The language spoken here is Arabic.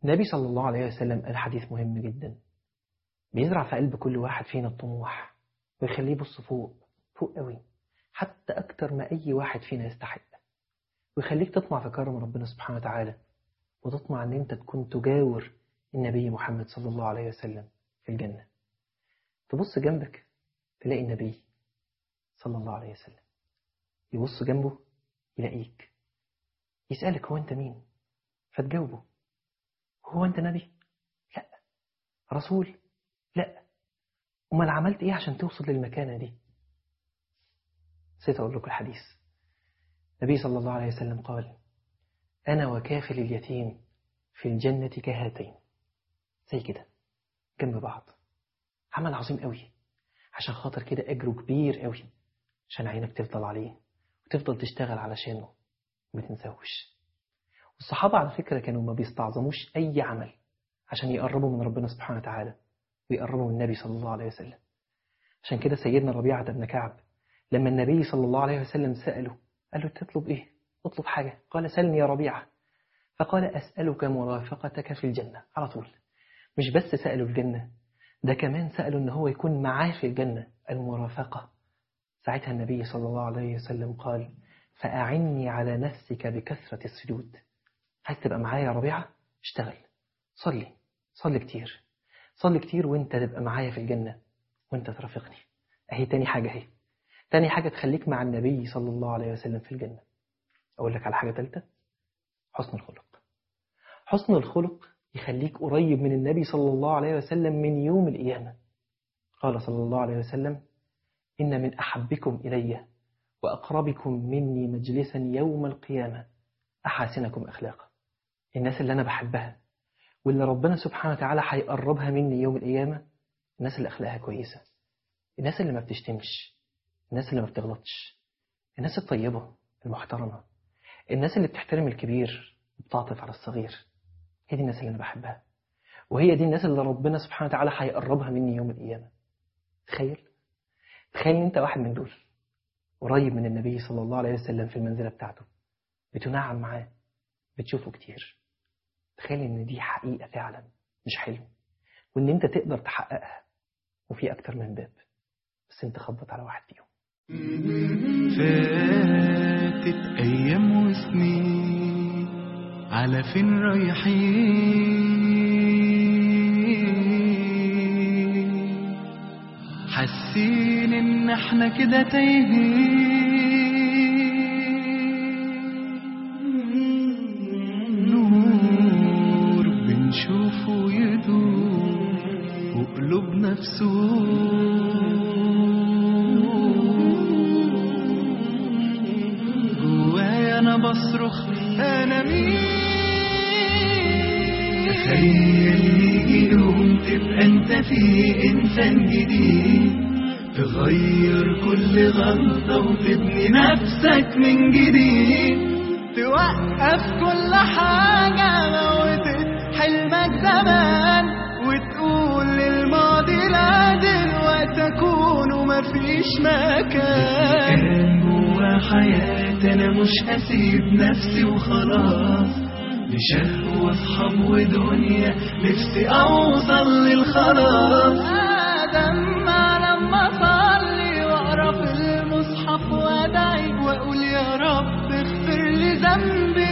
النبي صلى الله عليه وسلم قال حديث مهم جدا بيزرع في قلب كل واحد فينا الطموح ويخليه يبص فوق قوي، حتى أكتر ما أي واحد فينا يستحق، ويخليك تطمع في كرم ربنا سبحانه وتعالى، وتطمع أن أنت تكون تجاور النبي محمد صلى الله عليه وسلم في الجنة. تبص جنبك تلاقي النبي صلى الله عليه وسلم، يبص جنبه يلاقيك، يسألك هو أنت مين؟ فتجاوبه هو أنت نبي؟ لا. رسول؟ لا. أمال عملت إيه عشان توصل للمكانة دي؟ نسيت أقول لك الحديث. النبي صلى الله عليه وسلم قال: أنا وكافل اليتيم في الجنة كهاتين، زي كده جنب بعض. عمل عظيم قوي، عشان خاطر كده أجره كبير قوي، عشان عينك تفضل عليه وتفضل تشتغل علشانه وما تنساهوش. والصحابة على فكرة كانوا ما بيستعظموش أي عمل عشان يقربوا من ربنا سبحانه وتعالى ويقربوا من النبي صلى الله عليه وسلم. عشان كده سيدنا ربيعة بن كعب لما النبي صلى الله عليه وسلم سأله قال له: تطلب إيه؟ اطلب حاجة. قال: سلني يا ربيعة. فقال: أسألك مرافقتك في الجنة. على طول. مش بس سأله الجنة، ده كمان سأله إن هو يكون معاه في الجنة، المرافقة. ساعتها النبي صلى الله عليه وسلم قال: فأعني على نفسك بكثرة السجود. عايز تبقى معايا يا ربيعة؟ اشتغل، صلي كتير، صلي كتير وانت تبقى معايا في الجنة وانت ترافقني. اهي تاني حاجة، تاني حاجة تخليك مع النبي صلى الله عليه وسلم في الجنة. أقول لك على حاجة تالتة: حسن الخلق. حسن الخلق يخليك قريب من النبي صلى الله عليه وسلم من يوم القيامة. قال صلى الله عليه وسلم: إن من أحبكم إلي وأقربكم مني مجلسا يوم القيامة أحاسنكم أخلاقا. الناس اللي أنا بحبها واللي ربنا سبحانه وتعالى هيقربها مني يوم القيامة، الناس اللي أخلاقها كويسة، الناس اللي ما بتشتمش، الناس اللي ما بتغلطش، الناس الطيبة المحترمة، الناس اللي بتحترم الكبير وبتعطف على الصغير. هي دي الناس اللي أنا بحبها، وهي دي الناس اللي ربنا سبحانه وتعالى هيقربها مني يوم القيامة. تخيل إن أنت واحد من دول، قريب من النبي صلى الله عليه وسلم في المنزلة بتاعته، بتنعم معاه، بتشوفه كتير. تخيل إن دي حقيقة فعلا مش حلم، وإن أنت تقدر تحققها، وفي أكتر من باب، بس أنت خبط على واحد فيهم. فاتت أيام وسنين، على فين رايحين؟ حاسين إن احنا كده تايهين. نور بنشوفه يدور وقلوبنا بسور، بصرخ أنا مين؟ تخيل يجي يوم تبقى أنت فيه إنسان جديد، تغير كل غلطة وتبني نفسك من جديد، توقف كل حاجة موتت حلمك زمان، وتقول للماضي لا دلوقتي أكون ومفيش مكان. حياتي أنا مش هسيب نفسي وخلاص، لشهوة أصحاب ودنيا نفسي أوصل للخلاص. أدمع لما أصلي وأقرأ في المصحف وأدعي وأقول يا رب اغفر لي ذنبي